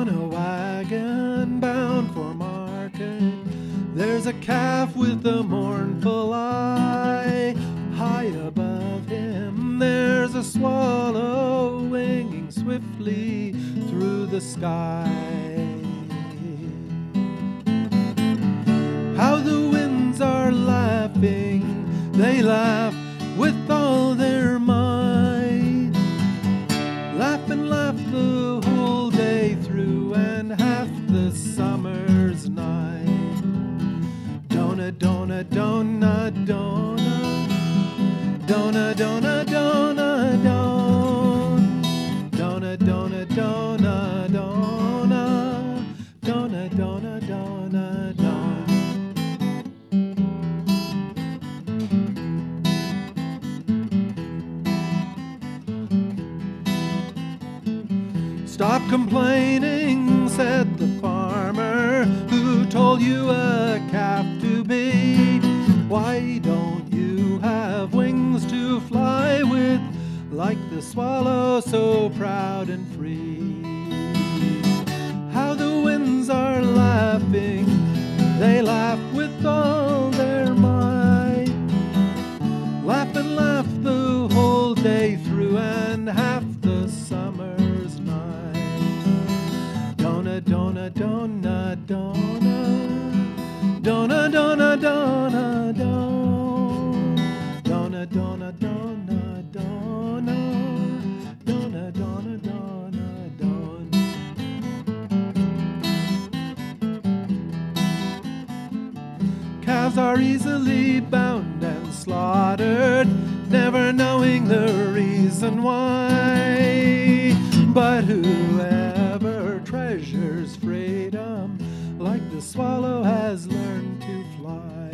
On a wagon bound for market, there's a calf with a mournful eye. High above him there's a swallow winging swiftly through the sky. How the winds are laughing, they laugh with all their might. Laugh and laugh the whole day through and half the summer's night. Donna, donna, donna, donna, donna, donna, donna, donna, donna, donna, donna, donna, donna, donna, donna. Stop complaining, said the farmer. Who told you a calf to beat? Why don't you have wings to fly with, like the swallow so proud and free? How the winds are laughing, they laugh with all their might. Laugh and laugh the whole day through and half the summer's night. Donna, donna, donna, donna, donna, donna, donna, donna, donna, donna, donna, donna, donna, donna, donna. Calves are easily bound and slaughtered, never knowing the reason why. But whoever treasures freedom, like the swallow, has learned to fly.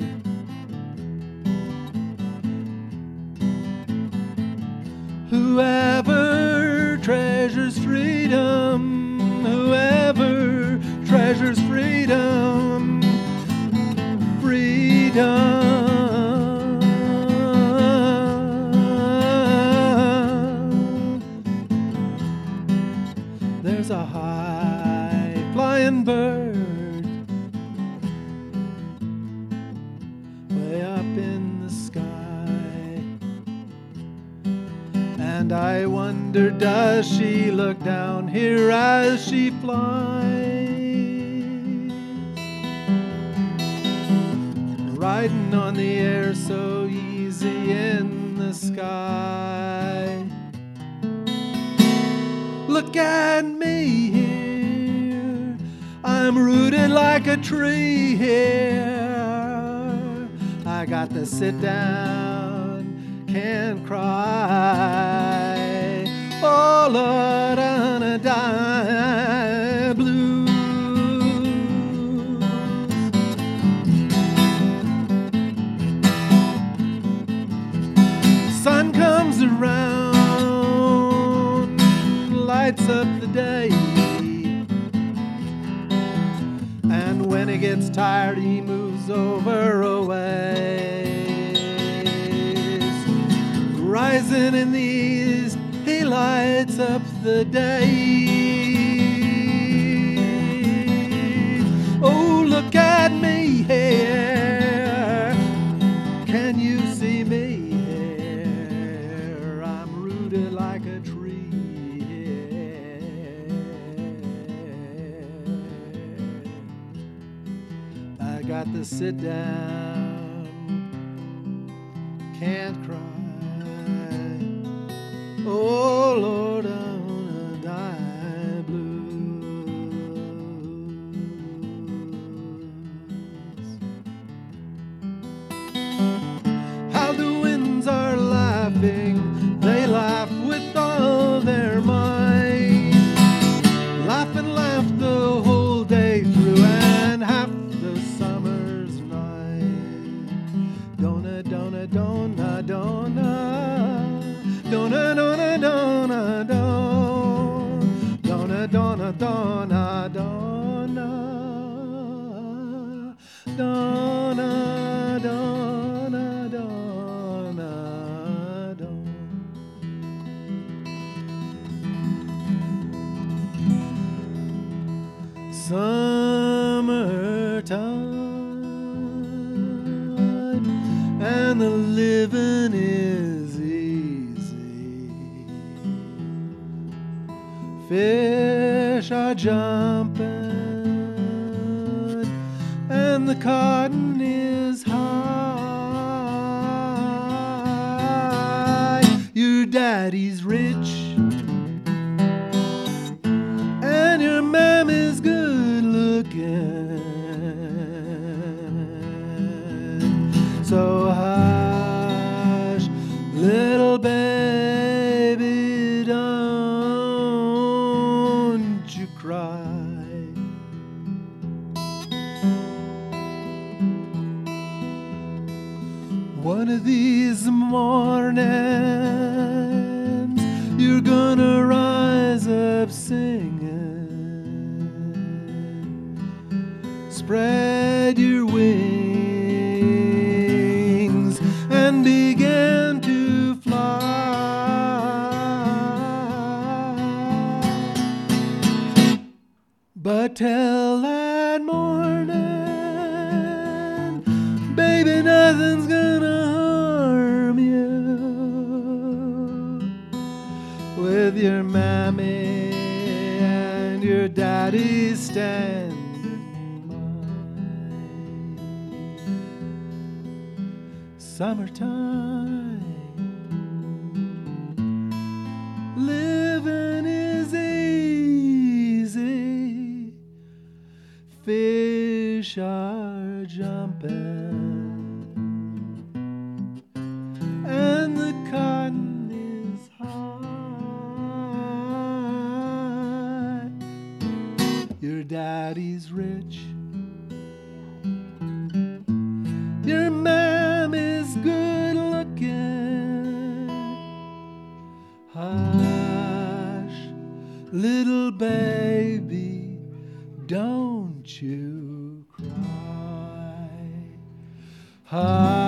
Whoever treasures freedom, whoever treasures freedom, freedom. There's a high flying bird way up in the sky, and I wonder, does she look down here as she flies? Riding on the air so easy in the sky. Look at me here, I'm rooted like a tree here. I got to sit down, can't cry. Oh Lord, I'm gonna die blue. Sun comes around, lights up the day, and when he gets tired he moves over a ways. Rising in the east he lights up the day. Oh, look at me here, can you see me here? I'm rooted like a tree. I got to sit down, can't cry. Oh Lord, I'm gonna die blues. How the winds are laughing, they laugh with all their might. Laugh and laugh the whole day through and half the summer's night. Donna, donna, donna, donna, donna, donna, donna, summertime, and the living is easy. Fish are jumping, and the cotton is high. Your daddy's rich, and your mammy's good looking. So hush, little baby, don't you cry. One of these mornings you're gonna rise up singing. Spread your wings and begin to fly. But till that morning, baby, nothing's gonna harm you. With your mammy and your daddy standing by. Summertime, living is easy. Fish are jumping, and the cotton is high. Your daddy's rich, your mammy's good looking. Hush, little baby, don't you cry. Hush.